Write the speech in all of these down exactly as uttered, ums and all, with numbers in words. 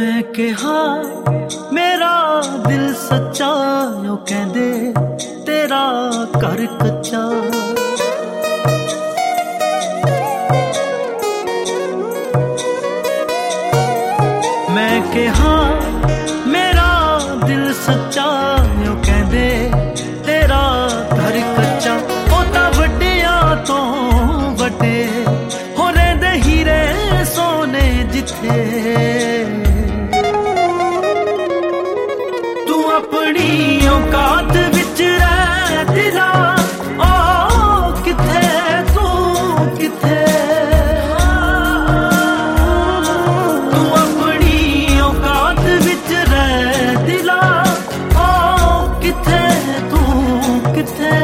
मैं कहा मेरा दिल सच्चा, ओ कहंदे तेरा घर कच्चा। मैं कहा मेरा दिल सच्चा, ओ कहंदे तेरा घर कच्चा। ओ तां वड्डियां तो वड्डे हो रहिंदे हीरे सोने जिथे, तू अपनी औकात विच रह दिला, ओ किथे तू किथे। तू अपनी औकात विच रह दिला, ओ किथे तू किथे।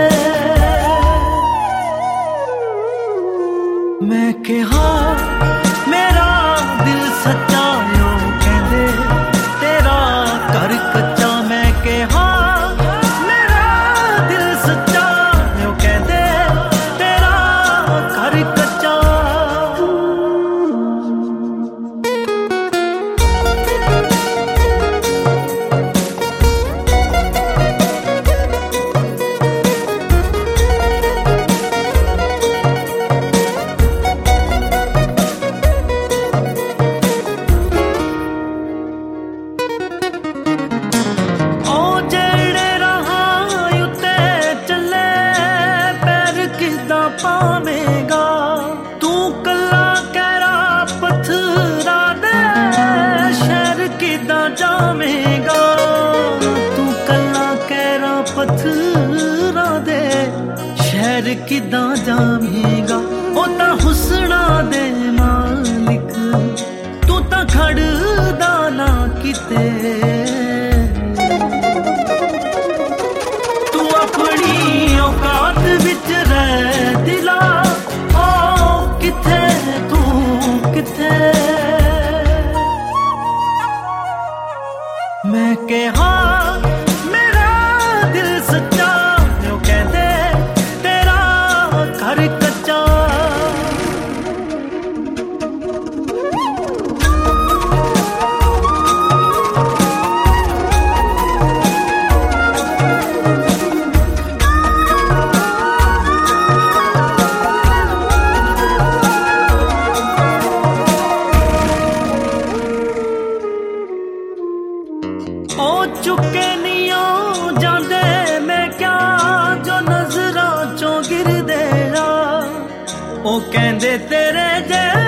मैं कहा मेरा दिल सच्चा, ओ कहंदे तेरा घर कच्चा। मैं कहा मेरा दिल सच्चा, ओ कहंदे तेरा घर कच्चा। पावेगा तू कला कैरा पत्थरा दे शहर किदां जावेगा। तू कला कैरा पत्थरा दे शहर किदां जावेगा। ओ तां हुस्ना दे मालिक, तू तां खड़दा ना किते। तू अपनी औकात विच रह दिला, ओ किथे तू किथे। मैं कहा मेरा दिल सच्चा, ओ कहंदे तेरा घर कच्चा। ओ चुके नहीं ओ जांदे मैं क्या जो नजरां चों गिरदे आ। ओ कहंदे तेरे जे